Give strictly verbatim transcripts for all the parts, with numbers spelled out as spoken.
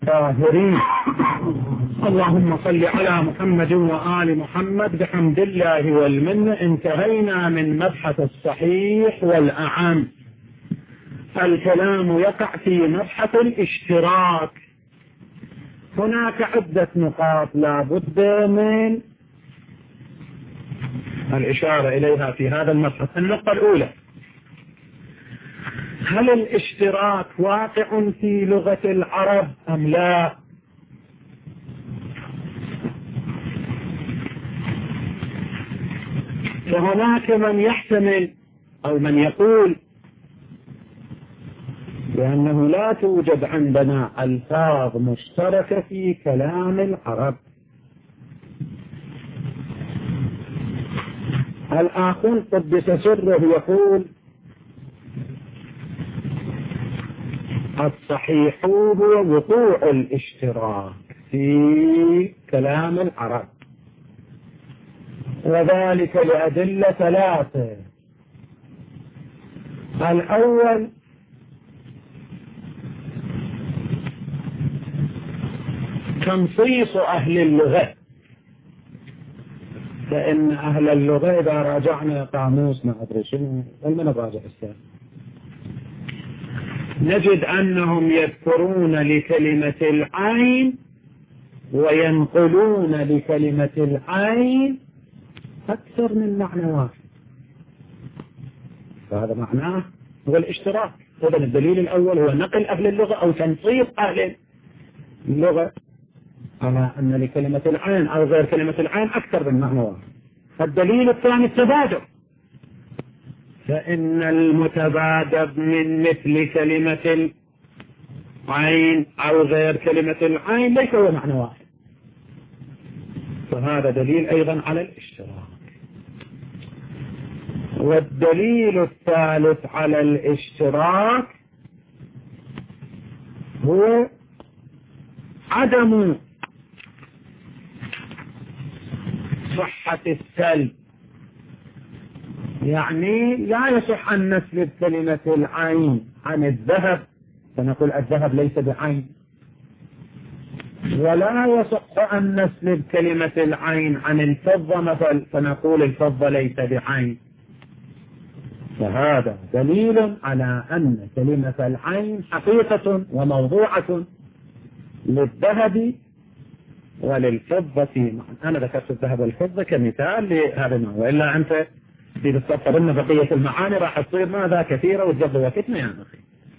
طاهرين. اللهم صل على محمد وآل محمد. بحمد الله والمن انتهينا من مبحث الصحيح والأعم. الكلام يقع في مبحث الاشتراك. هناك عدة نقاط لا بد من الإشارة إليها في هذا المبحث. النقطة الأولى: هل الاشتراك واقع في لغة العرب أم لا؟ فهناك من يحتمل أو من يقول بأنه لا توجد عندنا ألفاظ مشتركة في كلام العرب. الآخر قدس سره يقول الصحيح هو وقوع الاشتراك في كلام العرب، وذلك لأدلة ثلاثة. الأول: تنصيص أهل اللغة، فإن أهل اللغة إذا راجعنا قاموس ما أدري شنو لما نراجع السابق نجد أنهم يذكرون لكلمة العين وينقلون لكلمة العين أكثر من معنى واحد، فهذا معناه هو الاشتراك. إذا الدليل الأول هو نقل أهل اللغة أو تنصيص أهل اللغة على أن لكلمة العين أو غير كلمة العين أكثر من معنى واحد. الدليل الثاني التبادر، فإن المتبادر من مثل كلمة العين أو غير كلمة العين ليس هو معنى واحد، فهذا دليل أيضا على الاشتراك. والدليل الثالث على الاشتراك هو عدم صحة السلب، يعني لا يصح أن نسلب كلمة العين عن الذهب فنقول الذهب ليس بعين، ولا يصح أن نسلب كلمة العين عن الفضة مثلا فنقول الفضة ليس بعين. فهذا دليل على أن كلمة العين حقيقة وموضوعة للذهب وللفضة. أنا ذكرت الذهب والفضة كمثال لهذا المعنى، وإلا أنت في تستطر لنا بقية المعاني راح تصير ماذا كثيرة وتجد وقتنا يا أخي.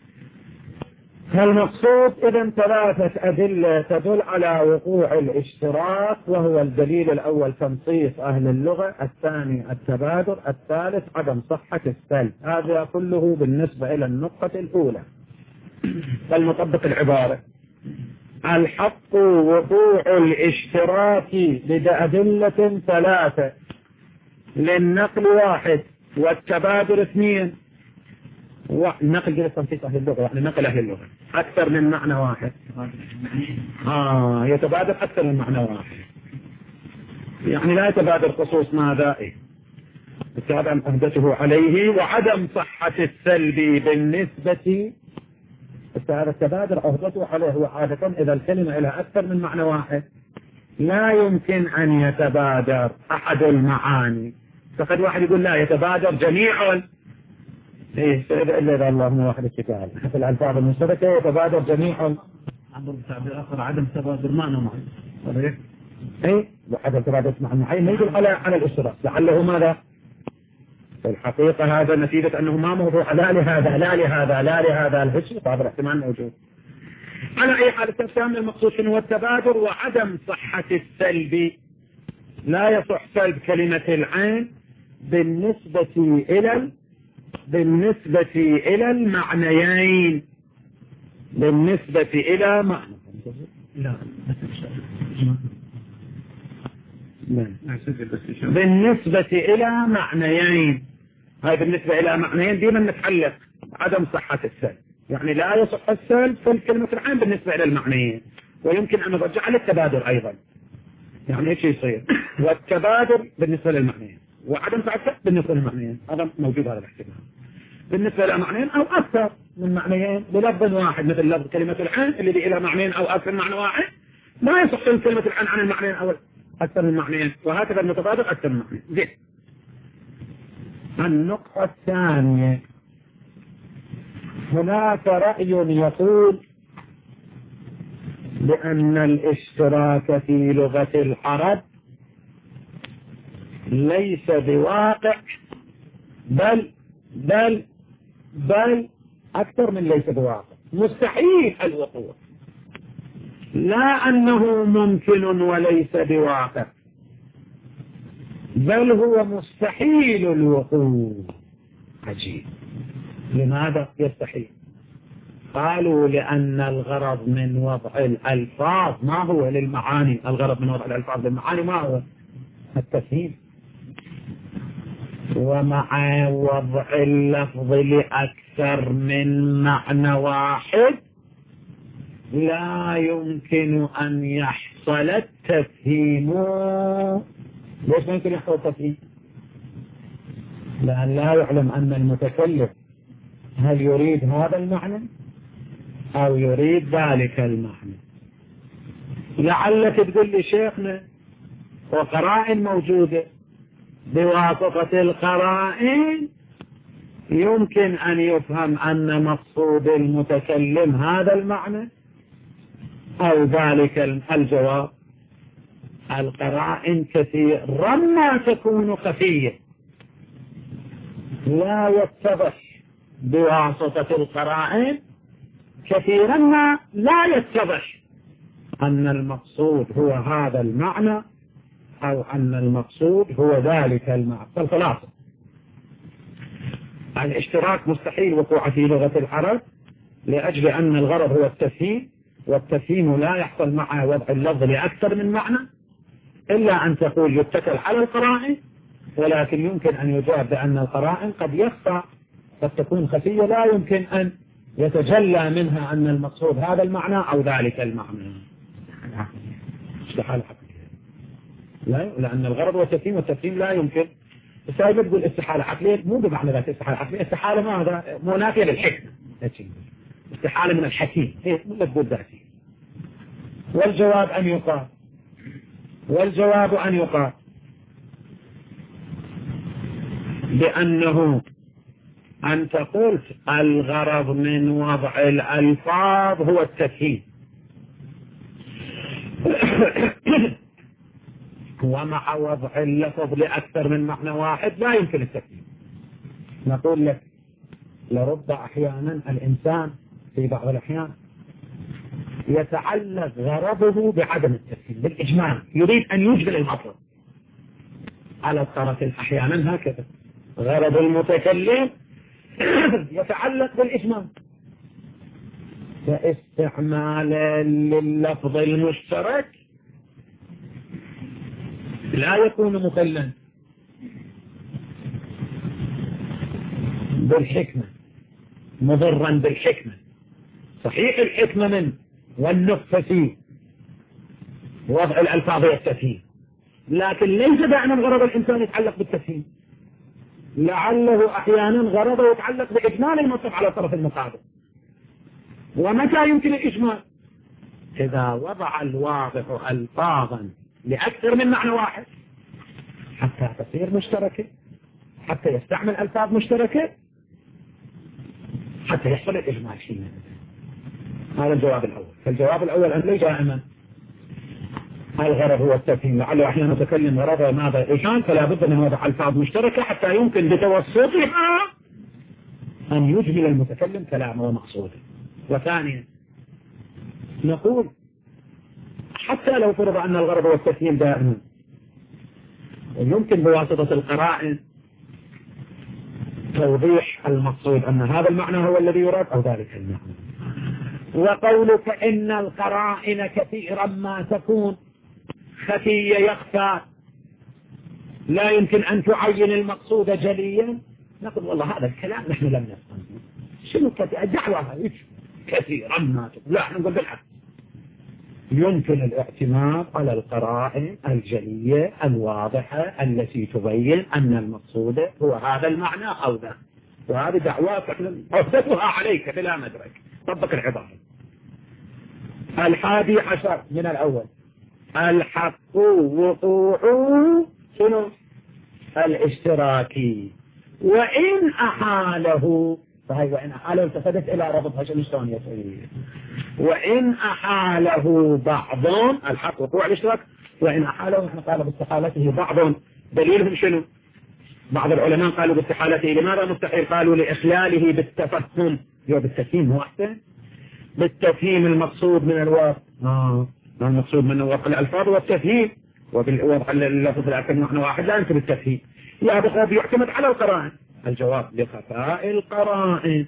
فالمقصود إذن ثلاثة أدلة تدل على وقوع الاشتراك، وهو الدليل الأول تنصيص أهل اللغة، الثاني التبادر، الثالث عدم صحة السلب. هذا كله بالنسبة إلى النقطة الأولى. فالمطبق العبارة: الحق وقوع الاشتراك لأدلة ثلاثة، للنقل واحد والتبادر اثنين. والنقل جلس تنصيص أهل اللغة يعني نقل أهل اللغة أكثر من معنى واحد. آه يتبادر أكثر من معنى واحد، يعني لا يتبادر خصوص ماذا إيه عدم أهدته عليه وعدم صحة السلب بالنسبة. هذا التبادر أهدته عليه وعادة إذا الكلمة إلى أكثر من معنى واحد لا يمكن أن يتبادر أحد المعاني. فقد واحد يقول لا يتبادر جميع إيه إلا إذا الله هو واحد الكتاب في الألفاظ المشتركة يتبادر جميع. عبر تعبير آخر عدم تبادر معنى معين. صحيح. إيه عدم تبادر معنى معين ما يدل على على الاشتراك، لعله ماذا في الحقيقة هذا نتيجة أنه ما موضوع لا لهذا لا لهذا لا لهذا الهجر، طبعا الاحتمال موجود. على أي حال التفسير المقصود هو التبادر وعدم صحة السلب. لا يصح سلب كلمة العين بالنسبة إلى بالنسبة إلى المعنيين، بالنسبة إلى معنى لا بالنسبة إلى معنيين. هاي بالنسبة إلى معنيين ديما نتعلق عدم صحة السلب، يعني لا يصح السلب في كلمة العين بالنسبة إلى المعنيين، ويمكن أن نرجع للتبادر أيضا، يعني ايش يصير والتبادر بالنسبة للمعنيين وعدم صحة السلب بالنسبة للمعنيين. هذا موجود هذا الاحتمال بالنسبة للمعنيين أو أكثر من معنيين بلفظ واحد، مثل لفظ كلمة العين اللي دي إلى معنيين أو أكثر من معنى واحد، ما يصح كلمة العين عن المعنيين أو أكثر من معنيين، وهكذا المتبادر أكثر من معنيين. زين. النقطة الثانية، هناك رأي يقول بأن الاشتراك في لغة العرب ليس بواقع، بل بل بل أكثر من ليس بواقع، مستحيل الوقوع، لا أنه ممكن وليس بواقع، بل هو مستحيل الوقوع. عجيب. لماذا يستحيل؟ قالوا لأن الغرض من وضع الألفاظ ما هو للمعاني، الغرض من وضع الألفاظ للمعاني ما هو؟ التفهيم. ومع وضع اللفظ لأكثر من معنى واحد لا يمكن أن يحصل التفهيم. ليش ما يمكن يحصل التفهيم؟ لأن لا يعلم أن المتكلم هل يريد هذا المعنى أو يريد ذلك المعنى. لعلك تقول لي شيخنا وقرائن موجودة، بواسطة القرائن يمكن أن يفهم أن مقصود المتكلم هذا المعنى أو ذلك. الجواب: القرائن كثيرا ما تكون خفية، لا يتضح بواسطة القرائن، كثيرا ما لا يتضح أن المقصود هو هذا المعنى أو أن المقصود هو ذلك المعنى. فالخلاصة: الاشتراك مستحيل وقوع في لغة العرب لأجل أن الغرض هو التفهيم، والتفهيم لا يحصل مع وضع اللفظ لأكثر من معنى، إلا أن تقول يتكل على القرائن، ولكن يمكن أن يجاب بأن القرائن قد يخفى، قد تكون خفية لا يمكن أن يتجلى منها أن المقصود هذا المعنى أو ذلك المعنى. استحالة عقلية، لا، لأن الغرض هو التفهيم، والتفهيم لا يمكن. السائل تقول استحالة عقلية، مو بمعنى ذات استحالة عقلية، استحالة ماذا؟ منافية للحكمة، استحالة من الحكيم، هي مو تقول ذاتي. والجواب أن يقال والجواب أن يقال بأنه أن تقول الغرض من وضع الألفاظ هو التفهيم، ومع وضع اللفظ لأكثر من معنى واحد لا يمكن التفهيم. نقول لك لرب أحيانا الإنسان في بعض الأحيان يتعلق غرضه بعدم التفهيم بالإجمال، يريد أن يجمل المطلب على الطرف. أحيانا هكذا غرض المتكلم يتعلق بالإجمال، فاستعمال لللفظ المشترك لا يكون مخلا بالحكمة، مضرا بالحكمة. صحيح الحكمة من والنفس في وضع الألفاظ والتفهيم، لكن ليس دائما غرض الإنسان يتعلق بالتفهيم، لعله أحيانا غرضه يتعلق بإجمال المطلب على الطرف المقابل. ومتى يمكن الإجمال؟ إذا وضع الواضح ألفاظا لأكثر من معنى واحد حتى تصير مشتركة، حتى يستعمل ألفاظ مشتركة، حتى يحصل الإجمال فينا. هذا الجواب الأول. فالجواب الأول أن ليس دائما الغرض هو التفهيم، لعله أحيانا نتكلم غرضه ماذا إجمال، فلا بد من وضع ألفاظ مشتركة حتى يمكن بتوسطها أن يجمل المتكلم كلامه ومقصوده. وثانيا نقول حتى لو فرض أن الغرض هو التفهيم دائما، يمكن بواسطة القرائن توضيح المقصود أن هذا المعنى هو الذي يراد أو ذلك المعنى. وقولك إن القرائن كثيرا ما تكون خفية يخفى، لا يمكن أن تعين المقصود جليا، نقول والله هذا الكلام نحن لم نفهم. شنو الدعوة كثيرا ما تكون؟ لا، احنا نقول بالعكس، يمكن الاعتماد على القرائن الجلية الواضحة التي تبين أن المقصود هو هذا المعنى أو ذا. وهذه دعوات عهدتها عليك بلا مدرك. طبق العبارة. الحادي عشر من الأول الحق وقوعه شنو؟ الاشتراكي، وإن أحاله، فهي وإن أحاله التفتت إلى ربطها شنو شلون يصير؟ وإن أحاله بعض الحق وقوع الاشتراك، وإن أحاله نحن قال باستحالته بعض، دليلهم شنو؟ بعض العلماء قالوا باستحالته. لماذا مستحيل؟ قالوا لإخلاله بالتفهم. يو بالتفهيم هو أحسن، بالتفهيم المقصود من الوضع. آه. المقصود من وضع الألفاظ والتفهيم، وبالوضع اللفظ الأكل نحن واحد لا يمكن التفهيم. لا بخاف يعتمد على القرائن. الجواب لخفاء القرائن.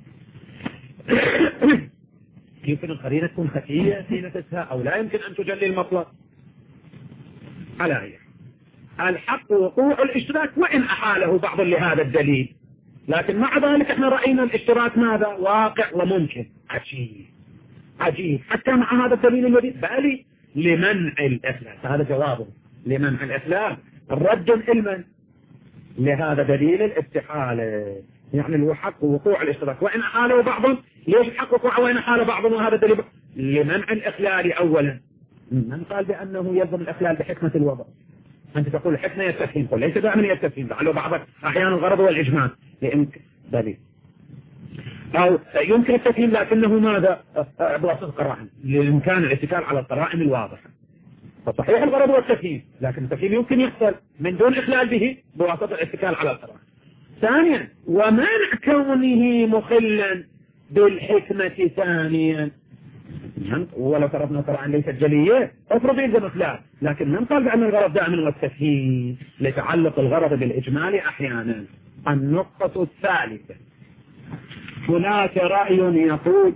يمكن القرينة تكون خفية في نفسها أو لا يمكن أن تجلي المطلق. على أي الحق وقوع الاشتراك وإن أحاله بعض لهذا الدليل، لكن مع ذلك احنا رأينا الاشتراك ماذا؟ واقع وممكن. عجيب عجيب حتى مع هذا الدليل الذي بالي لمنع الإسلام. هذا جوابه لمنع الإسلام. الرد علما لهذا دليل الاستحالة، يعني الحق وقوع الاشتراك وإن أحاله بعض. ليش الحق وقوع وإن أحاله بعض وهذا دليل؟ لمنع الإخلال أولا. من قال بأنه يلزم الإخلال بحكمة الوضع؟ أنت تقول الحكمة يستفهيم، قل ليس دائما يستفهيم، لعله بعض أحيانا الغرض والإجمال لإمكان دليل، أو يمكن التفهيم لكنه ماذا؟ بواسطة القرائن، لإمكان الاتكال على القرائن الواضحة. فصحيح الغرض والتفهيم، لكن التفهيم يمكن يحصل من دون إخلال به بواسطة الاتكال على القرائن. ثانيا ومنع كونه مخلا بالحكمة. ثانيا ولو فرضنا القرائن ليست جلية افرض يلزم إخلال، لكن من قال بأن الغرض دائما هو التفهيم لتعلق الغرض بالإجمال أحيانا. النقطة الثالثة هناك رأي يقول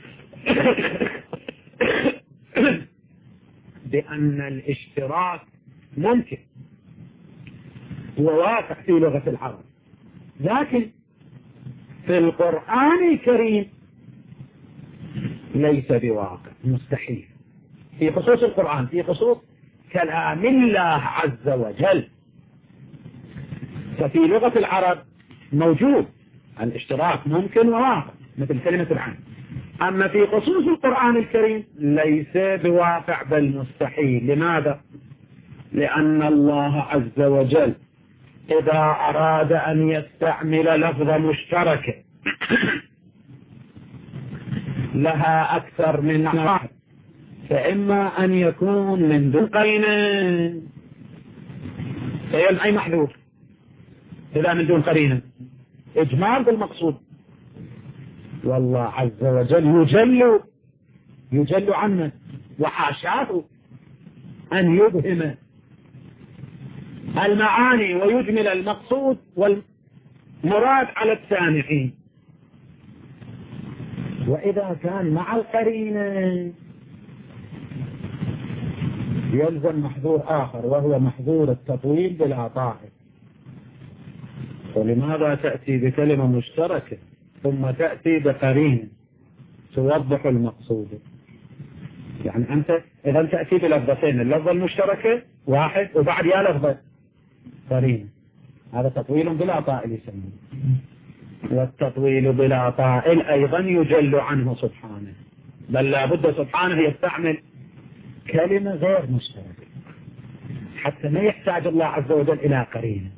بأن الاشتراك ممكن وواقع في لغة العرب، لكن في القرآن الكريم ليس بواقع، مستحيل. في خصوص القرآن، في خصوص كلام الله عز وجل. ففي لغة العرب موجود الاشتراك ممكن وواقع مثل كلمة العين. أما في خصوص القرآن الكريم ليس بواقع بل مستحيل. لماذا؟ لأن الله عز وجل إذا أراد أن يستعمل لفظ مشترك لها أكثر من واحد، فإما أن يكون من دون قرينة، أي محذوف إذا من دون قرينة، إجمال بالمقصود. والله عز وجل يجل يجل عنه وحاشاه أن يبهم المعاني ويجمل المقصود والمراد على السامعين. وإذا كان مع القرينة يلزم محظور آخر وهو محظور التطويل بالعطاء. ولماذا تأتي بكلمة مشتركة ثم تأتي بقرينة توضح المقصود؟ يعني أنت إذا تأتي بلفظتين، اللفظة المشتركة واحد وبعد يا لفظة قرينة، هذا تطويل بلا طائل يسمونه. والتطويل بلا طائل أيضا يجل عنه سبحانه، بل لابد سبحانه يستعمل كلمة غير مشتركة حتى ما يحتاج الله عز وجل إلى قرينة.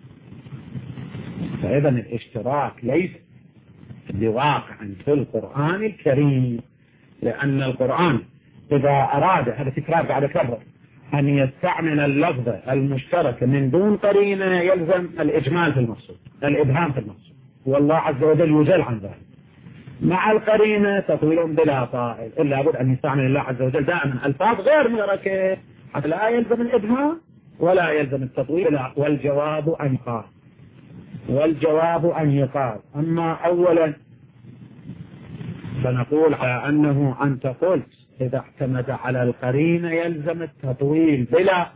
فإذا الاشتراك ليس بواقع في القرآن الكريم، لأن القرآن إذا أراد، هذا تكرار بعد كرر، أن يستعمل اللفظ المشترك من دون قرينة يلزم الإجمال في المقصود، الإبهام في المقصود، والله عز وجل يجل عن ذلك. مع القرينة تطويل بلا طائل، إلا بد أن يستعمل الله عز وجل دائما ألفاظ غير مشتركة حتى لا يلزم الإبهام ولا يلزم التطويل. والجواب أن يقال والجواب أن يقال أما أولا فنقول على أنه أنت قلت إذا اعتمد على القرينة يلزم التطويل بلا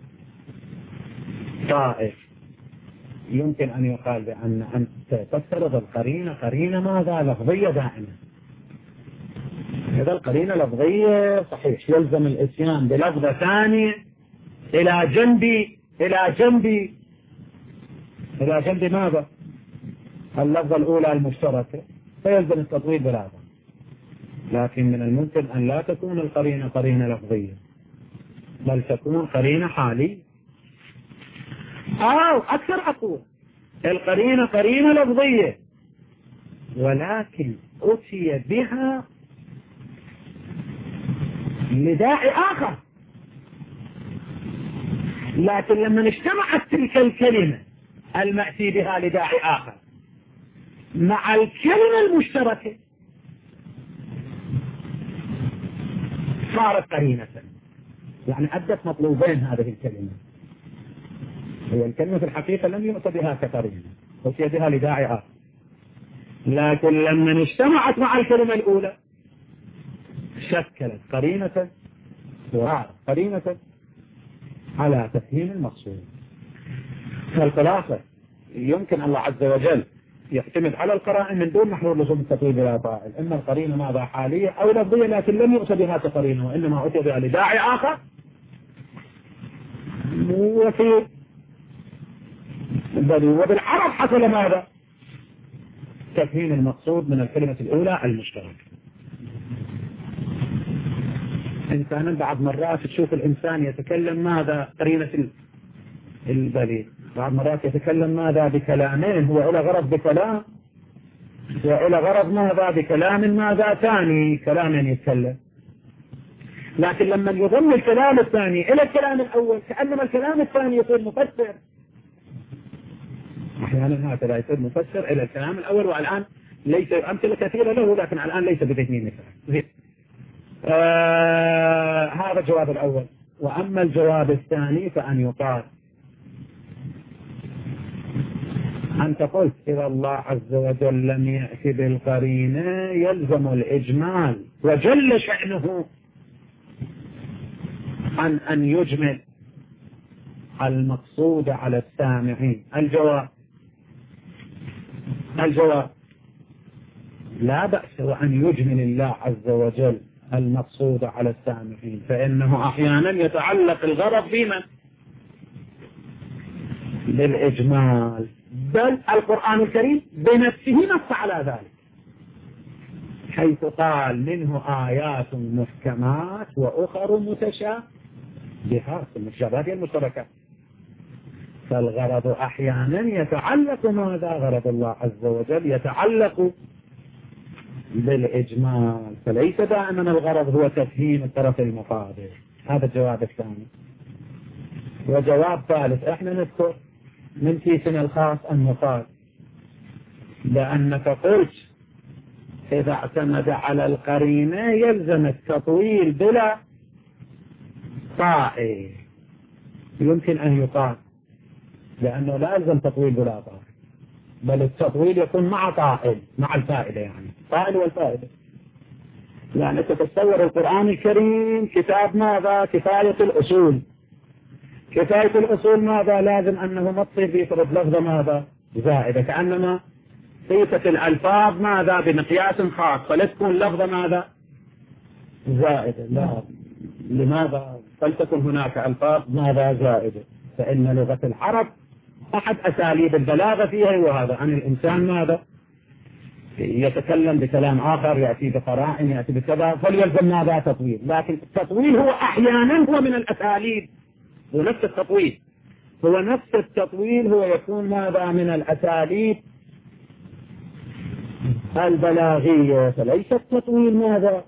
طائل. يمكن أن يقال بأن أنت تفترض القرينة قرينة ماذا؟ لفظية دائما. إذا القرينة لفظية صحيح يلزم الإتيان بلفظة ثانية إلى جنب إلى جنب إلى جنب ماذا؟ اللفظة الأولى المشتركة فيلزم التطويل بلا ضرر، لكن من الممكن أن لا تكون القرينة قرينة لفظية بل تكون قرينة حالية، أو أكثر أقول القرينة قرينة لفظية ولكن أتي بها لداعي آخر، لكن لما اجتمعت تلك الكلمة المأتي بها لداعي آخر مع الكلمة المشتركة صارت قرينة، يعني أدت مطلوبين هذه الكلمة. هي الكلمة في الحقيقة لم يؤت بها كقرينة، أتي بها لداعي آخر، لكن لما اجتمعت مع الكلمة الأولى شكلت قرينة وراء قرينة على تفهيم المقصود. فالخلاصة يمكن الله عز وجل يعتمد على القرائن من دون محور لزوم التطويل بلا فاعل، إما القرينة ماذا حالية أو لفظية لكن لم يؤت بها كقرينة وإنما أتي بها لداعي آخر، وفي وبالعرب حصل ماذا؟ تفهيم المقصود من الكلمة الأولى المشتركة. إنسانا بعض مرات تشوف الإنسان يتكلم ماذا قرينة البليغ، بعض مرات يتكلم ماذا بكلامين هو إلى غرض بكلام وإلى غرض ماذا بكلام ماذا ثاني كلام يتكلم، لكن لما يضم الكلام الثاني إلى الكلام الأول كأنما الكلام الثاني يصير مفسر، أحيانا هكذا يصير مفسر إلى الكلام الأول، والآن ليس أمثلة كثيرة له لكن الآن ليس بذهني مثال. آه هذا الجواب الأول. وأما الجواب الثاني فأن يقال أنت قلت إذا الله عز وجل لم يأتي بالقرينة يلزم الإجمال وجل شأنه عن أن يجمل المقصود على السامعين. الجواب الجواب لا بأس وأن يجمل الله عز وجل المقصود على السامعين، فإنه أحيانا يتعلق الغرض بمن؟ بالإجمال، بل القرآن الكريم بنفسه نص على ذلك حيث قال منه آيات محكمات وأخر متشابهات، المتشابهات المشتركات. فالغرض أحيانا يتعلق ماذا؟ غرض الله عز وجل يتعلق بالإجمال، فليس دائما الغرض هو تفهيم الطرف المقابل. هذا الجواب الثاني. وجواب ثالث احنا نذكر من كيسنا الخاص أن يقال لأنك قلت إذا اعتمد على القرينة يلزم التطويل بلا طائل، يمكن أن يقال لأنه لا يلزم تطويل بلا طائل بل التطويل يكون مع طائل مع الفائدة، يعني طائل والفائدة. يعني تتصور القرآن الكريم كتاب ماذا؟ كفاية الأصول. كفاية الأصول ماذا؟ لازم أنه ما تصير بيفرض لفظة ماذا؟ زائدة، كأنما صيغة الألفاظ ماذا؟ بمقياس خاص، فلا تكون لفظة ماذا؟ زائدة. لا، لماذا؟ فلتكن هناك ألفاظ ماذا؟ زائدة، فإن لغة العرب أحد أساليب البلاغة فيها وهذا أن الإنسان ماذا؟ يتكلم بكلام آخر، يأتي بقرائن، يأتي بكذا، فليلزم ماذا؟ تطويل. لكن التطويل هو أحيانا هو من الأساليب، هو نفس التطويل هو نفس التطويل هو يكون ماذا؟ من الأساليب البلاغية، فليس التطويل ماذا؟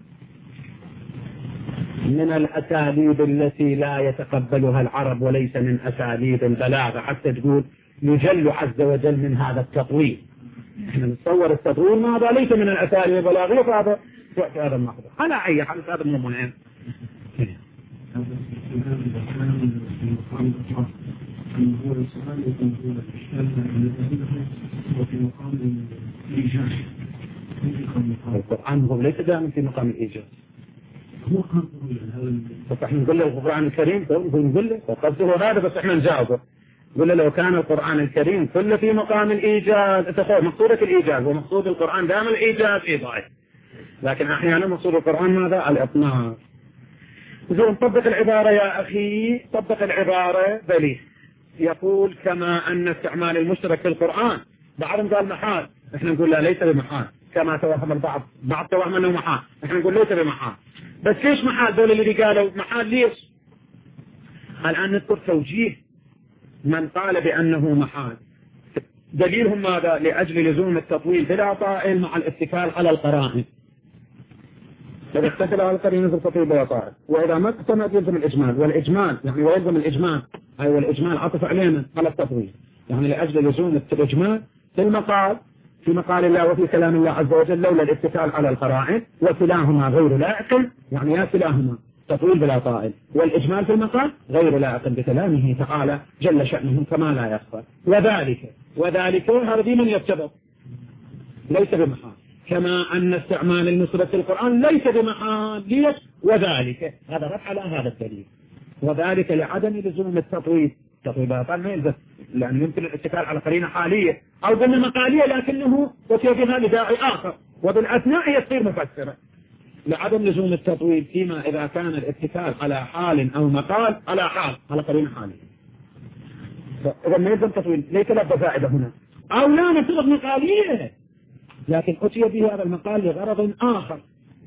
من الأساليب التي لا يتقبلها العرب وليس من أساليب البلاغة حتى تقول يجل عز وجل من هذا التطويل. احنا نتصور التطويل ماذا؟ ليس من الأساليب البلاغية، فهذا يأتي هذا المحضر. على أي حال هذا مو مهم. القرآن هو ليس دائما في مقام الإيجاز. بس احنا نقول له القرآن الكريم نقول له قصده هذا، بس احنا نجاوبه نقول له لو كان القرآن الكريم كله في مقام الإيجاز، تخيل مقصودك الإيجاز ومقصود القرآن دائما الإيجاز إيضاح، لكن أحيانا مقصود القرآن ماذا؟ الإطناب. زين طبق العبارة يا أخي، طبق العبارة بلي. يقول كما أن استعمال المشترك في القرآن بعضهم قال محال، احنا نقول لا ليس بمحال كما توهم البعض، بعض توهم انه محال، احنا نقول ليس بمحال. بس ليش محال دول اللي قالوا محال ليش؟ الآن نذكر توجيه من قال بأنه محال. دليلهم ماذا؟ لأجل لزوم التطويل بلا طائل مع الاتكال على القرائن. إذا اتكل على القرائن يلزم التطويل بلا طائل، وإذا ما اقتنعت يلزم الإجمال، والإجمال يعني ويلزم الإجمال، أي والإجمال عطف علينا على التطويل، يعني لأجل لزوم الإجمال في المقال في مقال الله وفي كلام الله عز وجل لولا الاتكال على القرائن، وكلاهما غير لائق، يعني يا كلاهما تطويل بلا طائل، والإجمال في المقال غير لائق بكلامه تعالى جل شأنه كما لا يخفى. وذلك وذلك هذا من يتبع ليس بمحال، كما أن استعمال النصرة في القرآن ليس بمحال. ليش؟ وذلك هذا رفع على هذا الدليل، وذلك لعدم لزوم التطويل. التطويل بلا طائل ما يلزم، لأنه يمكن الاتكال على قرينة حالية أو ضمن مقالية لكنه وتوجهها لداعي آخر، وبالأثناء يصير مفسرة. لعدم لزوم التطويل فيما إذا كان الاتكال على حال أو مقال على حال على قرينة حالية، إذا ما يلزم تطويل ليس له فائدة هنا، أو لا نفترض مقالية لكن أتي به هذا المقال لغرض آخر.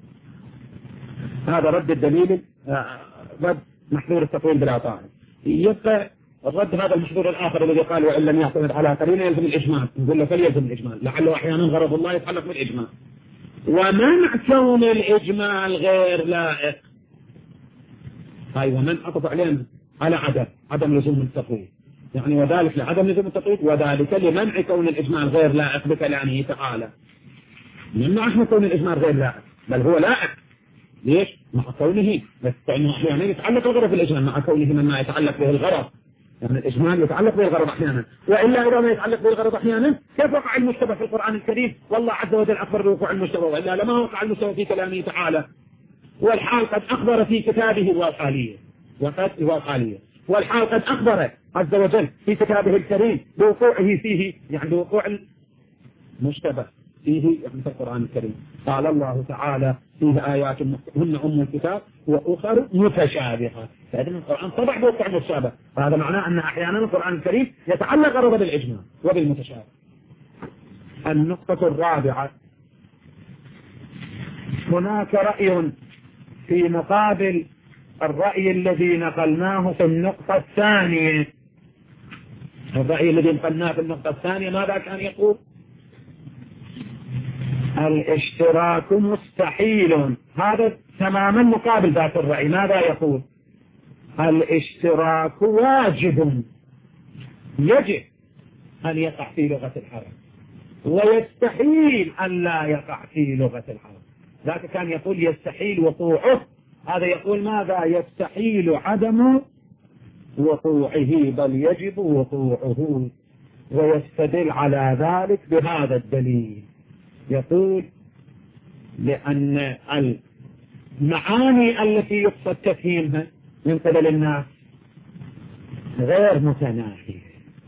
هذا رد الدليل، رد محظور التطويل بلا طائل. يبقى الرد هذا المحظور الآخر الذي قال وإن لم يعتمد على قرينة يلزم الإجمال، نقول له فليلزم الإجمال، لعله أحيانا غرض الله يتعلق بالإجمال. ومنع كون الإجمال غير لائق، هاي ومن عطف علينا على عدم عدم لزوم التطويل، يعني وذلك لعدم لزوم التطويل، وذلك لمنع كون الإجمال غير لائق بكلامه تعالى. نمنع احنا كون الإجمال غير لائق، بل هو لائق. ليش؟ مع كونه بس يعني يتعلق الغرض في الإجمال، مع كونه مما يتعلق به الغرض، يعني الإجمال يتعلق به الغرض أحيانا، وإلا إذا ما يتعلق به الغرض أحيانا كيف وقع المشتبه في القرآن الكريم؟ والله عز وجل أخبر بوقوع المشتبه، وإلا لما وقع المشتبه في كلامه تعالى. والحال قد أخبر في كتابه الواقعية وقد الواقعية والحال قد أخبر عز وجل في كتابه الكريم بوقوعه فيه، يعني بوقوع المشتبه فيه يعني في القرآن الكريم. قال الله تعالى فيه آيات هن أم الكتاب وأخر متشابهات، فإذن القرآن طبع بوقوع المشابه، فهذا معناه أن أحيانا القرآن الكريم يتعلق غرض بالإجمال وبالمتشابه. النقطة الرابعة، هناك رأي في مقابل الرأي الذي نقلناه في النقطة الثانية. الرأي الذي نقلناه في النقطة الثانية ماذا كان يقول؟ الاشتراك مستحيل، هذا تماما مقابل ذات الرأي. ماذا يقول؟ الاشتراك واجب، يجب أن يقع في لغة العرب، ويستحيل أن لا يقع في لغة العرب. ذاك كان يقول يستحيل وقوعه، هذا يقول ماذا؟ يستحيل عدم وقوعه بل يجب وقوعه، ويستدل على ذلك بهذا الدليل. يقول لأن المعاني التي يقصد تفهيمها من قبل الناس غير متناهية.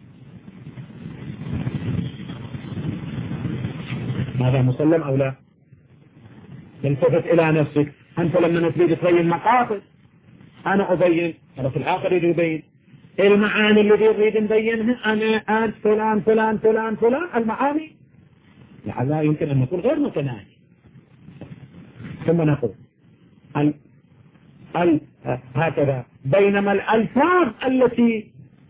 هذا مسلم أو لا؟ التفت إلى نفسك أنت لما تريد تبين مقاصد، أنا أبين، أنا في الآخر يريد يبين المعاني اللي يريد نبينها، أنا أنت فلان فلان فلان فلان، المعاني لعلها يمكن أن نقول غير متناهية. ثم نقول ال... ال... هكذا، بينما الألفاظ التي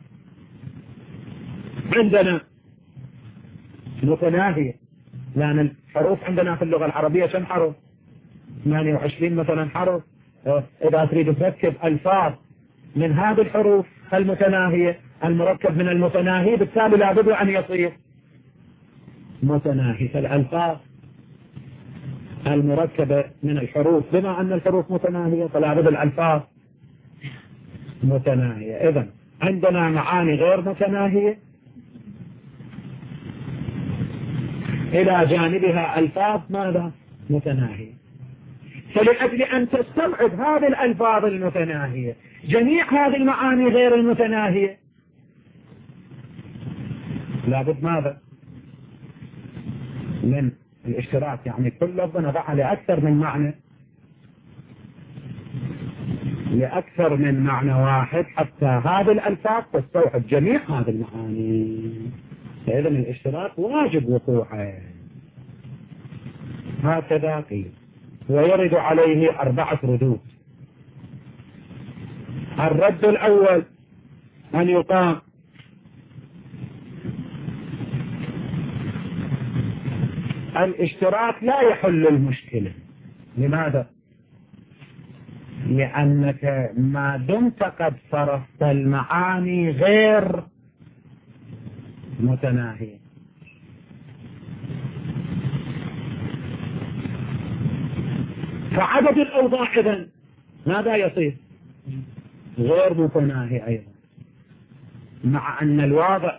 عندنا متناهية، لأن الحروف عندنا في اللغة العربية كم حرف؟ ثمانية وعشرين مثلا حرف. إذا تريد تركب ألفاظ من هذه الحروف المتناهية، المركب من المتناهي بالتالي لابد أن يصير متناهي. فالألفاظ المركبة من الحروف، بما أن الحروف متناهية فلا بد الألفاظ متناهية. إذن عندنا معاني غير متناهية إلى جانبها ألفاظ ماذا؟ متناهية. فلأجل أن تستبعد هذه الألفاظ المتناهية جميع هذه المعاني غير المتناهية، لابد ماذا؟ من الاشتراك، يعني كل لفظ نضعها لأكثر من معنى لأكثر من معنى واحد حتى هذه الألفاظ تستوعب جميع هذه المعاني. فإذا الاشتراك واجب وقوعه. هكذا قيل. ويرد عليه أربعة ردود. الرد الأول أن يقام الاشتراك لا يحل المشكلة. لماذا؟ لأنك ما دمت قد صرفت المعاني غير متناهية. فعدد الأوضاع إذن ماذا يصير؟ غير متناهي أيضا، مع أن الواضع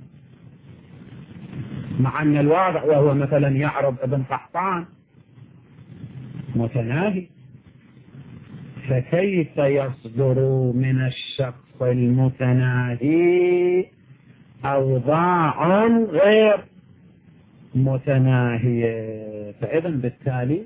مع أن الواضع وهو مثلا يعرب ابن قحطان متناهي. فكيف يصدر من الشخص المتناهي أوضاع غير متناهية؟ فإذا بالتالي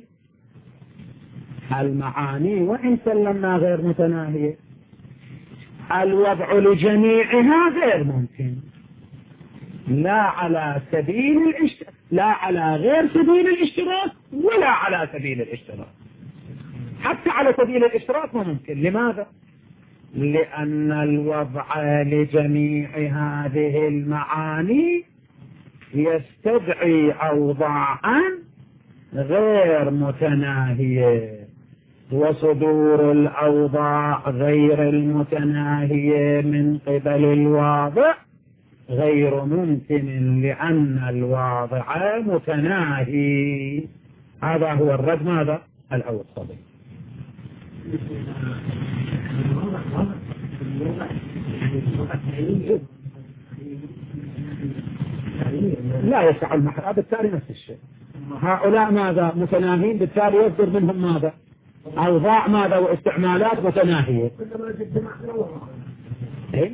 المعاني وإن سلمنا غير متناهية، الوضع لجميعها غير ممكن، لا على سبيل الاشتراك، لا على غير سبيل الاشتراك ولا على سبيل الاشتراك. حتى على سبيل الاشتراك ما ممكن. لماذا؟ لأن الوضع لجميع هذه المعاني يستدعي أوضاعا غير متناهية، وصدور الأوضاع غير المتناهية من قبل الواضع غير ممكن، لأن الواضع متناهي. هذا هو الرد ماذا؟ الأول صديق. لا يسع المحراب، بالتالي نفس الشيء. هؤلاء ماذا؟ متناهين، بالتالي يصدر منهم ماذا؟ أوضاع ماذا؟ واستعمالات متناهية. إيه؟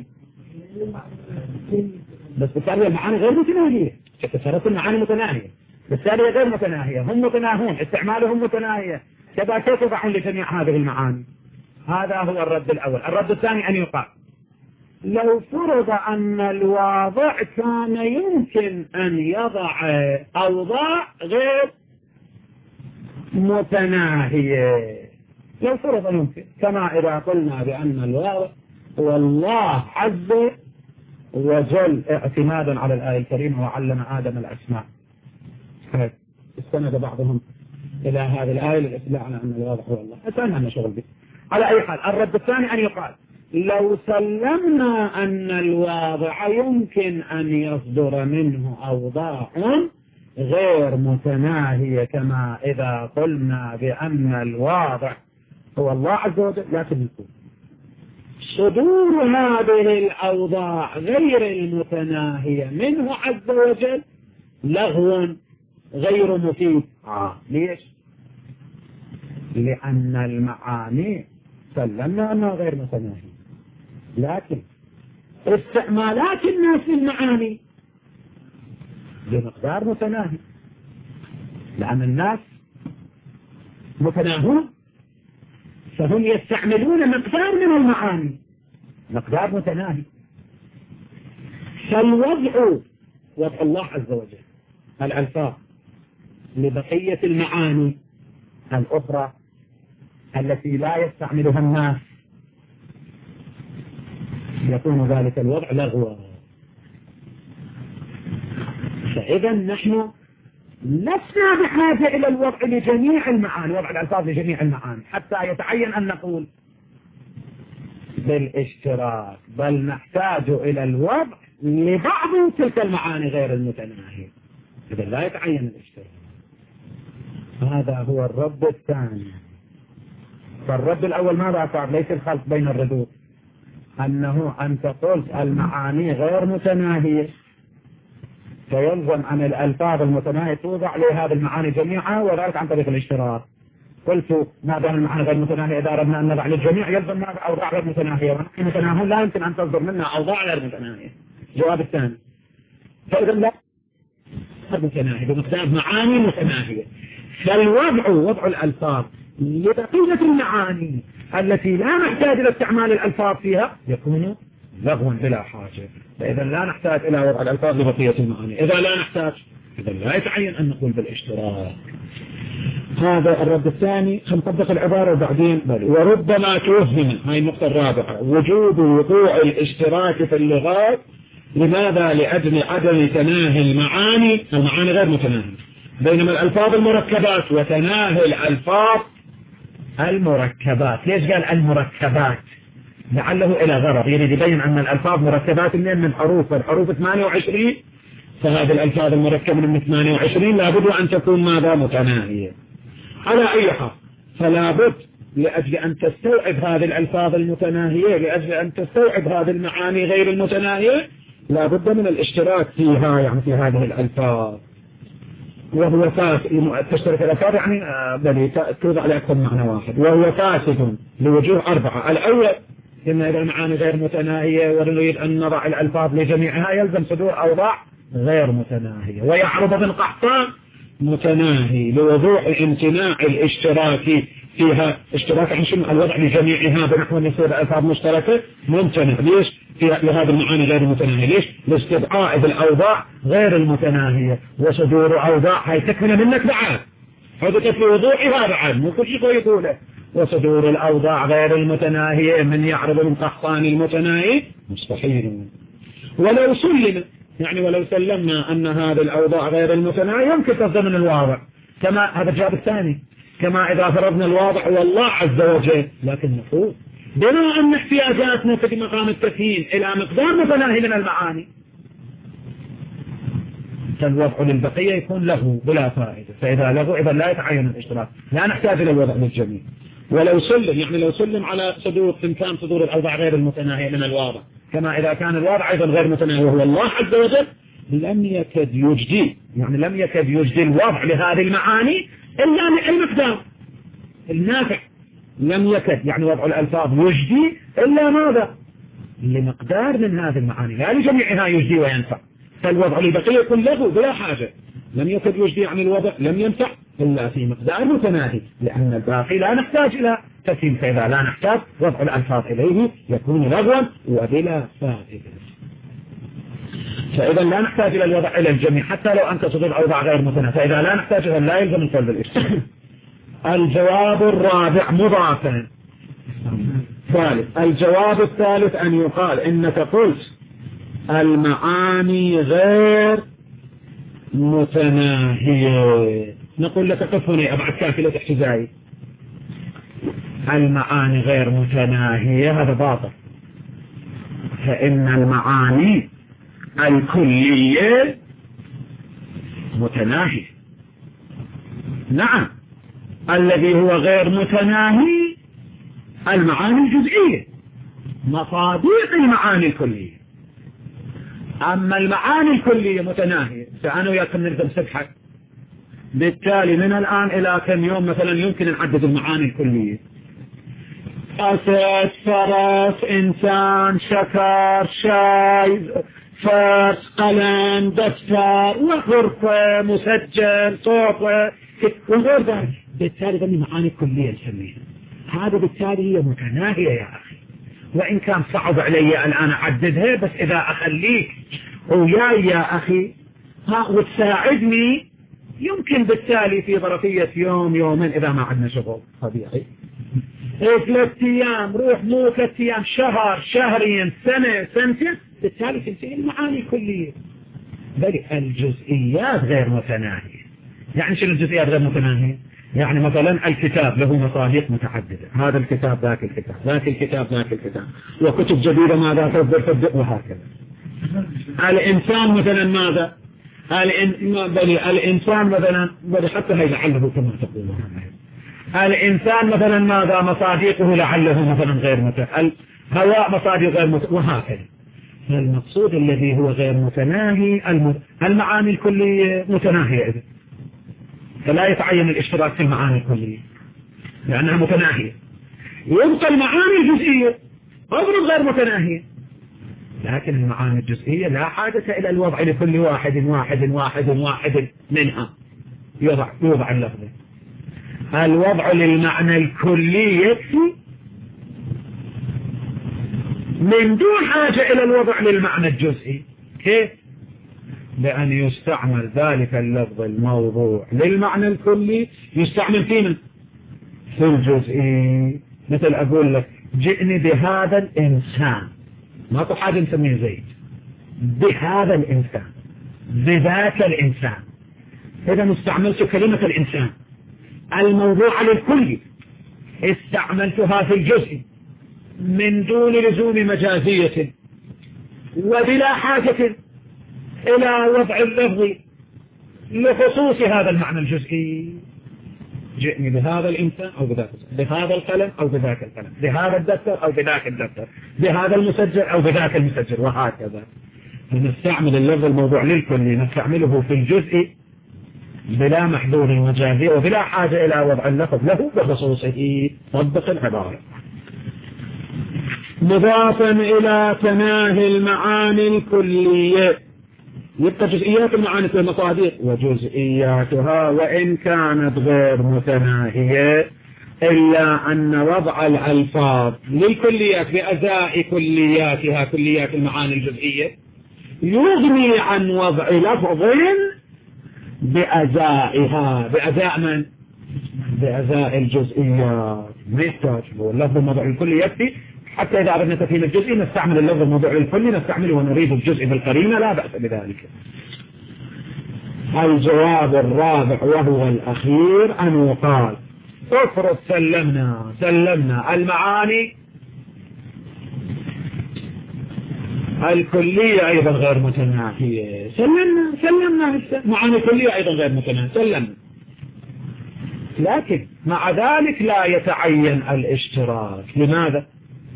بس بالتالي المعاني غير متناهية. تصرف المعاني متناهية، بالتالي غير متناهية، هم متناهون، استعمالهم متناهية. كذا كيف يضعون لجميع هذه المعاني؟ هذا هو الرد الأول. الرد الثاني أن يقال لو فرض أن الواضع كان يمكن أن يضع أوضاع غير متناهية، لو فرض يمكن، كما إذا قلنا بأن الواضع هو الله عز وجل اعتمادا على الآية الكريمة وعلم آدم الأسماء. استند بعضهم إلى هذه الآية للإسلام على أن الواضع هو الله. أسألنا أن شغل به. على أي حال، الرد الثاني أن يقال لو سلمنا أن الواضع يمكن أن يصدر منه أوضاع غير متناهية، كما إذا قلنا بأن الواضع هو الله عز وجل، لكن نقول صدور هذه الأوضاع غير المتناهية منه عز وجل لغو غير مفيد. آه. ليش؟ لأن المعاني سلمنا أنها غير متناهية، لكن استعمالات الناس للمعاني بمقدار متناهي، لأن الناس متناهون فهم يستعملون مقدار من المعاني مقدار متناهي. فالوضع وضع الله عز وجل الألفاظ لبقية المعاني الأخرى التي لا يستعملها الناس يكون ذلك الوضع لغوا. فإذا نحن لسنا بحاجة إلى الوضع لجميع المعاني، وضع الألفاظ لجميع المعاني حتى يتعين أن نقول بالاشتراك، بل نحتاج إلى الوضع لبعض تلك المعاني غير المتناهية، إذا لا يتعين الاشتراك. هذا هو الرد الثاني. فالرد الأول ماذا صار؟ ليس الخلط بين الردود، أنه أنت قلت المعاني غير متناهية فيلزم أن الألفاظ المتناهية توضع لهذه المعاني جميعها، وذلك عن طريق الاشتراك. قلت ما دام المعاني غير متناهية إذا أردنا أن نضع للجميع يلزم ماذا؟ أوضاع غير متناهية، ونحن متناهون لا يمكن أن تصدر منا أوضاع غير متناهية. الجواب الثاني فإذا لا متناهية بمقدار معاني متناهية. فالوضع وضع الألفاظ لبقية المعاني التي لا نحتاج إلى استعمال الألفاظ فيها يكون لغوا بلا حاجة. فإذا لا نحتاج إلى وضع الألفاظ لبقية المعاني. إذا لا نحتاج إذا لا يتعين أن نقول بالاشتراك. هذا الرد الثاني. نطبق العبارة وبعدين بل وربما توهم، هاي النقطة الرابعة، وجود وقوع الاشتراك في اللغات. لماذا؟ لأجل عدم تناهي المعاني، المعاني غير متناهية، بينما الألفاظ المركبات وتناهي الألفاظ المركبات. ليش قال المركبات؟ لعله إلى غرض، يريد يبين أن الألفاظ مركبات من من حروف، والحروف ثمانية وعشرين، فهذه الألفاظ المركبة من ثمانية وعشرين لابد أن تكون ماذا؟ متناهية. على أي حال فلا بد لأجل أن تستوعب هذه الألفاظ المتناهية، لأجل أن تستوعب هذه المعاني غير المتناهية، لا بد من الاشتراك فيها، يعني في هذه الألفاظ. وهو فاسد، تشترك الألفاظ يعني بل توضع لأكثر معنى واحد. وهو فاسد لوجوه أربعة. الأول إن إذا المعاني غير متناهية ونريد أن نضع الألفاظ لجميعها يلزم صدور أوضاع غير متناهية. ويعرض ابن قحطان متناهي لوضوح امتناع الاشتراك فيها. اشتراك عن شنو؟ الوضع لجميعها بنحو أن يصير ألفاظ مشتركة ممتنع. ليش؟ في لهذه المعاني غير المتناهية. ليش؟ لاستدعاء الأوضاع غير المتناهية. وصدور أوضاع هاي تكمل منك بعد، حدثت في وضوحها بعد، مو كل شيء يقوله. وصدور الأوضاع غير المتناهية من يعرض من قحطان المتناهي مستحيل. ولو سلم، يعني ولو سلمنا أن هذه الأوضاع غير المتناهية يمكن تصدر من الواضع، كما هذا الجواب الثاني، كما إذا فرضنا الواضع هو الله عز وجل. لكن نقول بما أن احتياجاتنا في مقام التفهيم إلى مقدار متناهي من المعاني، فالوضع للبقية يكون له بلا فائدة. فإذا له إذا لا يتعين الاشتراك، لا نحتاج إلى الوضع للجميع. ولو سلم، يعني لو سلم على صدور إمكان صدور الأوضاع غير المتناهية من الواضع، كما إذا كان الواضع أيضا غير متناهي وهو الله عز وجل، لم يكد يجدي، يعني لم يكد يجدي الوضع لهذه المعاني إلا المقدار النافع. لم يكد يعني وضع الألفاظ يجدي إلا ماذا؟ لمقدار من هذه المعاني، لا لجميعها يجدي وينفع. فالوضع للبقية يكون له بلا حاجة. لم يكد يجدي عن الوضع، لم ينفع إلا في مقدار متناهي، لأن الباقي لا نحتاج إلى تسهيل. فإذا لا نحتاج وضع الألفاظ إليه يكون لغوا وبلا فائدة. فإذا لا نحتاج إلى الوضع إلى الجميع حتى لو أن تصدر الأوضاع غير متناهية. فإذا لا نحتاج إذا لا يلزم القول بالاشتراك. الجواب الرابع مضافا. ثالث الجواب الثالث أن يقال إنك قلت المعاني غير متناهية. نقول لك قف هنا أبعد كافلة احتجاجي. المعاني غير متناهية هذا باطل، فإن المعاني الكلية متناهية. نعم، الذي هو غير متناهي المعاني الجزئية، مصادق المعاني الكلية. أما المعاني الكلية متناهية، فأنا وياكم نقدر نسبحك. بالتالي من الآن إلى كم يوم مثلا يمكن نعدد المعاني الكلية: أسد، فرس، إنسان، شكر، شاي، فرس، قلم، دفتر، وغرفة، مسجل، صوفة، وغير ذلك. بالتالي ذني معاني كلية نسميها. هذا بالتالي هي متناهية يا أخي، وإن كان صعب علي الآن أعددها، بس إذا أخليك وياي يا أخي ها وتساعدني يمكن بالتالي في ظرفية يوم يومين إذا ما عندنا شغل طبيعي ثلاث أيام روح، مو ثلاث أيام، شهر، شهرين، سنة، سنتين، بالتالي تنتهي المعاني الكلية. بل الجزئيات غير متناهية. يعني شنو الجزئيات غير متناهية؟ يعني مثلا الكتاب له مصادق متعددة، هذا الكتاب ذاك الكتاب، ذاك الكتاب ذاك الكتاب، وكتب جديدة ماذا تصدر تصدق وهكذا. الإنسان مثلا ماذا؟ الإنسان مثلا حتى هي لعله كما تقولون، الإنسان مثلا ماذا؟ مصادقه لعله مثلا غير متناهي، الهواء مصادق غير متناهي وهكذا. فالمقصود الذي هو غير متناهي المعاني الكلية متناهية إذن، فلا يتعين الاشتراك في المعاني الكلية لأنها متناهية. يبقى المعاني الجزئية أضرب غير متناهية، لكن المعاني الجزئية لا حاجة إلى الوضع لكل واحد واحد واحد واحد منها يوضع, يوضع اللفظ. الوضع للمعنى الكلي يكفي من دون حاجة إلى الوضع للمعنى الجزئي. كيف؟ لأن يستعمل ذلك اللفظ الموضوع للمعنى الكلي يستعمل فيه في الجزئي. مثل أقول لك جئني بهذا الإنسان، ما أقول حاجة نسميه زيد، بهذا الإنسان، بذاك الإنسان. إذا استعملت كلمة الإنسان الموضوع للكلي استعملتها في الجزء من دون لزوم مجازية وبلا حاجة إلى وضع اللفظ لخصوص هذا المعنى الجزئي. جئني بهذا الإنسان أو بذاك، بهذا القلم أو بذاك القلم، بهذا الدفتر أو بذاك الدفتر، بهذا المسجل أو بذاك المسجل، وهكذا. نستعمل اللفظ الموضوع للكلي نستعمله في الجزء بلا محذور مجازي وبلا حاجة إلى وضع اللفظ له بخصوصه. طبق العبارة. مضافا إلى تناهي المعاني الكلية، يبقى جزئيات المعاني في المصادر وجزئياتها وإن كانت غير متناهية، إلا أن وضع الألفاظ للكليات بأزاء كلياتها كليات المعاني الجزئية يغني عن وضع لفظ بأزائها. بأزاء من؟ بأزاء الجزئيات. نحتاج اللفظ الموضوع الكلي يكفي، حتى إذا أردنا تفهيم الجزئي نستعمل اللفظ الموضوع الكلي نستعمله ونريد الجزء بالقرينة، لا بأس بذلك. الجواب الرابع وهو الأخير أن يقال افرض سلمنا سلمنا المعاني الكلية أيضا غير متناهية، سلمنا سلمنا معاني كلية أيضا غير متناهية سلمنا، لكن مع ذلك لا يتعين الاشتراك. لماذا؟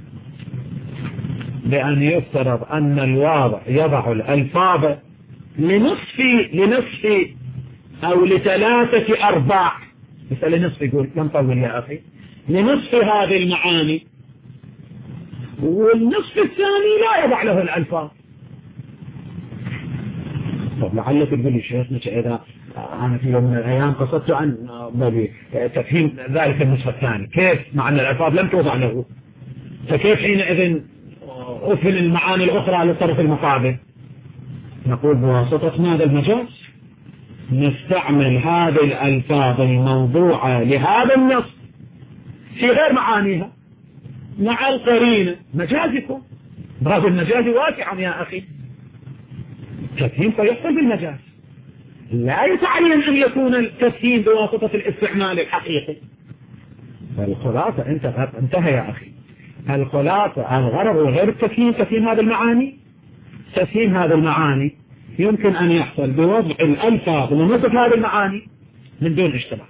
لأن يفترض أن الواضع يضع الألفاظ لنصف لنصف أو لثلاثة أرباع، مثل نصف يقول لم طول يا أخي، لنصف هذه المعاني، والنصف الثاني لا يضع له الألفاظ. طب لعلك تقول لي شيخنا إذا أنا في يوم من الأيام قصدت عن تفهيم ذلك النصف الثاني، كيف مع أن الألفاظ لم توضع له؟ فكيف حينئذ أفهم المعاني الأخرى للطرف المقابل؟ نقول بواسطة ماذا المجاز نستعمل هذه الألفاظ الموضوعة لهذا النص في غير معانيها مع القرينة. مجازكم هذا المجاز واسعا يا أخي، تفهيم فيحصل بالمجاز، لا يتعين أن يكون التفهيم بواسطة الاستعمال الحقيقي. فالخلاصة انت انتهى يا أخي، الخلاصة الغرض غير التفهيم تفهيم هذه المعاني. تفهيم هذه المعاني يمكن أن يحصل بوضع الألفاظ لنصف هذه المعاني من دون اشتراك.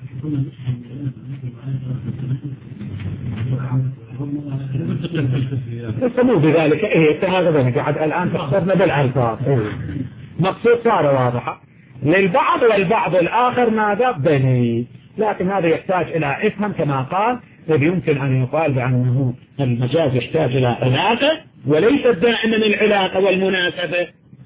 يسموه بذلك ايه هذا قاعد الآن تخسرنا بالألفاظ. مقصود صار واضحة للبعض، والبعض الآخر ماذا بني، لكن هذا يحتاج إلى افهم كما قال. إذ يمكن أن يقال بأنه المجاز يحتاج إلى علاقة وليس دائما العلاقة والمناسبة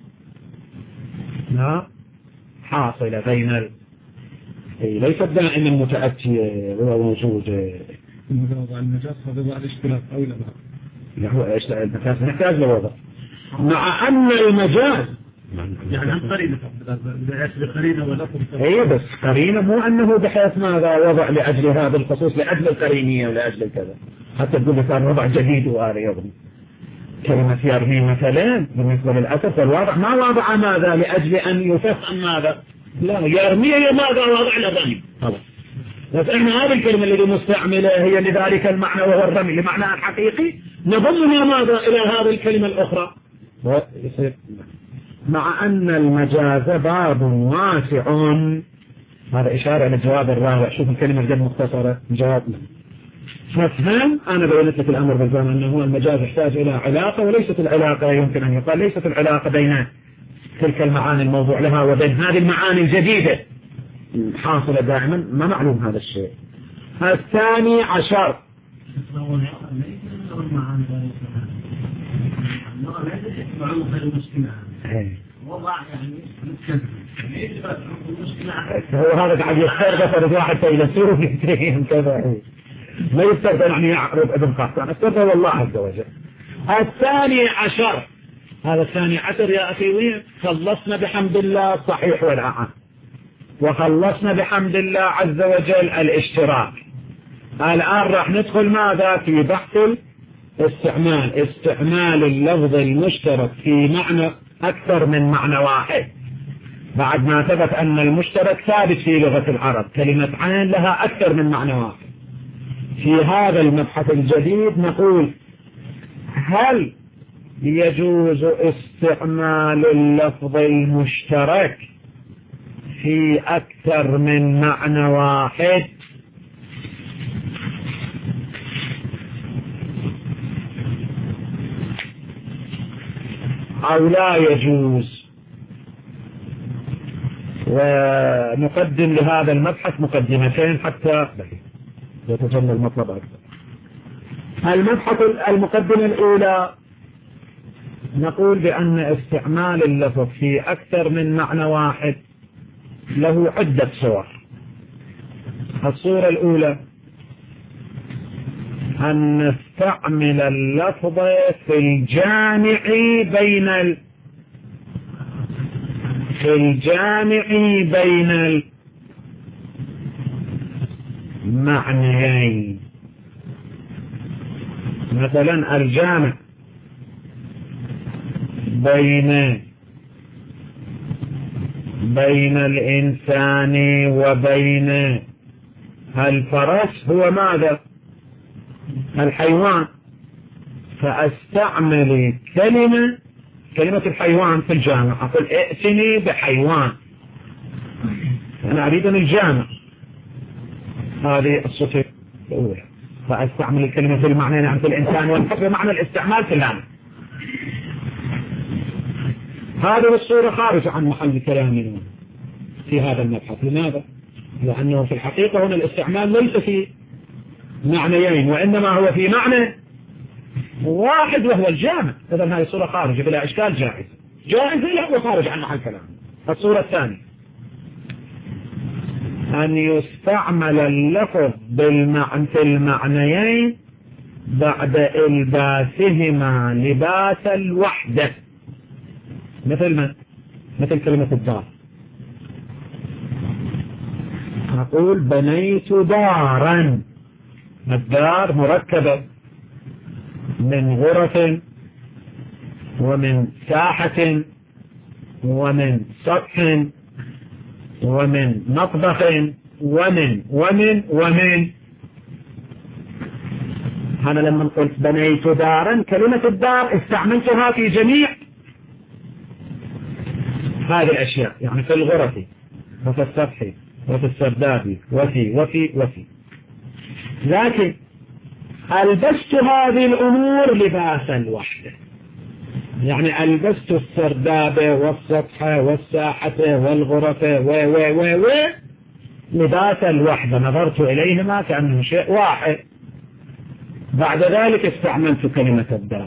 لا حاصلة بين ال... ليست دائما متأتية وموجودة. المجاز هذا الاشتراك أو لا؟ لا هو المجاز نحتاج لوضع، مع أن المجاز يعني عن قرينة بحيث قرينة ولكم اي بس قرينة مو أنه بحيث ماذا وضع لأجل هذا الخصوص لأجل القرينية ولأجل كذا، حتى تقول كان وضع جديد وهذا يضمن كلمة يرمي مثلا بالنسبة للأسف الواضع ما وضع ماذا لأجل أن يفهم ماذا، لا يرمي ماذا وضع لرمي خلاص. بس احنا هذه الكلمة اللي مستعملة هي لذلك المعنى وهو الرمي لمعنى الحقيقي، نضمها ماذا إلى هذه الكلمة الأخرى. مع أن المجاز باب واسع، هذا إشارة إلى الجواب الرابع. شوف الكلمة جد مختصرة جواب فافهم. أنا بينت لك الأمر بالفهم أنه المجاز يحتاج إلى علاقة، وليست العلاقة يمكن أن يقال ليست العلاقة بين تلك المعاني الموضوع لها وبين هذه المعاني الجديدة حاصلة دائما، ما معلوم هذا الشيء. الثاني عشر هو هذا قاعد يختار بفرض واحد فيلسوف يتريهم كذا، ما يستخدم يعني يعرف ابن قحطان، استخدم الله عز وجل. الثاني عشر، هذا الثاني عشر يا أخي وين؟ خلصنا بحمد الله الصحيح والأعم، وخلصنا بحمد الله عز وجل الاشتراك. الآن راح ندخل ماذا؟ في بحث الاستعمال، استعمال اللفظ المشترك في معنى أكثر من معنى واحد، بعد ما ثبت أن المشترك ثابت في لغة العرب، كلمة عين لها أكثر من معنى واحد. في هذا المبحث الجديد نقول هل يجوز استعمال اللفظ المشترك في أكثر من معنى واحد؟ أو لا يجوز؟ ونقدم لهذا المبحث مقدمتين حتى يتجلى المطلب أكثر. المبحث المقدمة الأولى نقول بأن استعمال اللفظ في أكثر من معنى واحد له عدة صور. الصورة الأولى أن نستعمل اللفظ في الجامع بين ال... في الجامع بين المعنيين. مثلا الجامع بين بين الإنسان وبين الفرس هو ماذا؟ الحيوان. فأستعمل كلمة كلمة الحيوان في الجامع، أقول ائتني بحيوان، أنا أريد أن الجامع، هذه الصفة الأولى. فأستعمل الكلمة في المعنى نعم في الإنسان والحب بمعنى الاستعمال في العالم. هذه الصورة خارج عن محل كلامنا في هذا المبحث. لماذا؟ لأنه في الحقيقة هنا الاستعمال ليس في معنيين، وإنما هو في معنى واحد وهو الجامع. إذن هذه الصورة خارجة بلا إشكال، جائزة جائزة لا وخارج عن محل كلامنا. الصورة الثانية أن يستعمل اللفظ بالمعنى في المعنيين بعد إلباسهما لباس الوحدة، مثل ما مثل كلمة الدار. نقول بنيت دارا، الدار مركبة من غرف ومن ساحة ومن سطح ومن مطبخ ومن ومن ومن أنا لما قلت بنيت دارا، كلمة الدار استعملتها في جميع هذه الأشياء، يعني في الغرف وفي السطح وفي السرداب وفي وفي وفي لكن ألبست هذه الأمور لباس الوحدة، يعني ألبست السرداب والسطح والساحة والغرف و و و و لباس الوحدة، نظرت إليهما كأنه شيء واحد. بعد ذلك استعملت كلمة الدار.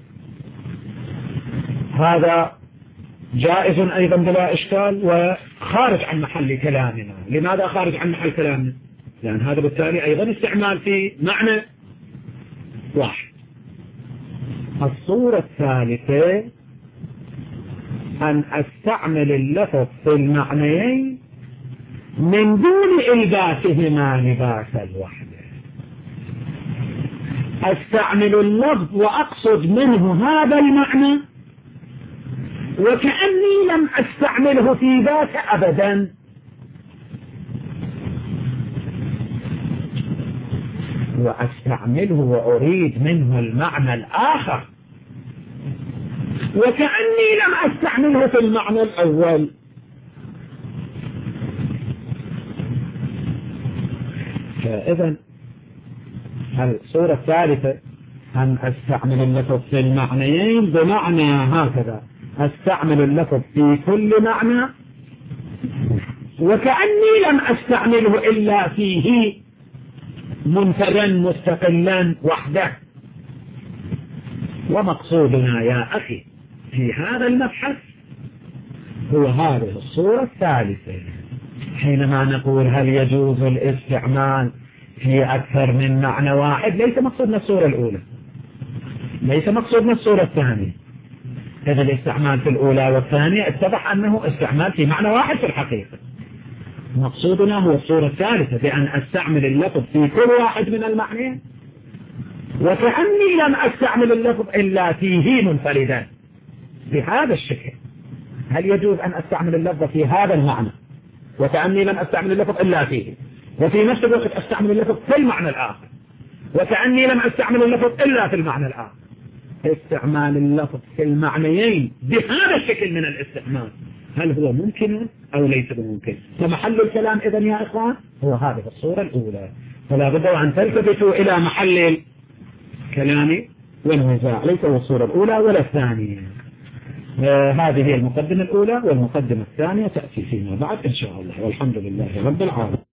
هذا جائز أيضا بلا إشكال وخارج عن محل كلامنا. لماذا خارج عن محل كلامنا؟ لأن هذا بالتالي أيضا استعمال في معنى واحد. الصورة الثالثة أن أستعمل اللفظ في المعنيين من دون إلباسهما لباس الوحدة. أستعمل اللفظ وأقصد منه هذا المعنى وكأني لم أستعمله في ذاك أبدا. وأستعمله وأريد منه المعنى الآخر وكأني لم أستعمله في المعنى الأول. فإذا الصورة الثالثة أن أستعمل اللفظ في المعنيين بمعنى هكذا، أستعمل اللفظ في كل معنى وكأني لم أستعمله إلا فيه منفرا مستقلا وحده. ومقصودنا يا أخي في هذا المبحث هو هذه الصورة الثالثة، حينما نقول هل يجوز الاستعمال في أكثر من معنى واحد. ليس مقصودنا الصورة الأولى، ليس مقصودنا الصورة الثانية. إذا الاستعمال في الأولى والثانية اتضح أنه استعمال في معنى واحد في الحقيقة. مقصودنا هو الصورة الثالثة بأن أستعمل اللفظ في كل واحد من المعنيين وكأني لم أستعمل اللفظ إلا فيه منفردا بهذا الشكل. هل يجوز أن أستعمل اللفظ في هذا المعنى وكأني لم أستعمل اللفظ إلا فيه، وفي نفس الوقت أستعمل اللفظ في المعنى الآخر وكأني لم أستعمل اللفظ إلا في المعنى الآخر؟ استعمال اللفظ في المعنيين بهذا الشكل من الاستعمال هل هو ممكن أو ليس بممكن؟ فمحل الكلام إذن يا إخوان هو هذه الصورة الأولى، فلا بد أن تلتفتوا إلى محل الكلام والنزاع، ليس هو الصورة الأولى ولا الثانية. آه هذه هي المقدمة الأولى، والمقدمة الثانية تأتي فيما بعد إن شاء الله، والحمد لله رب العالمين.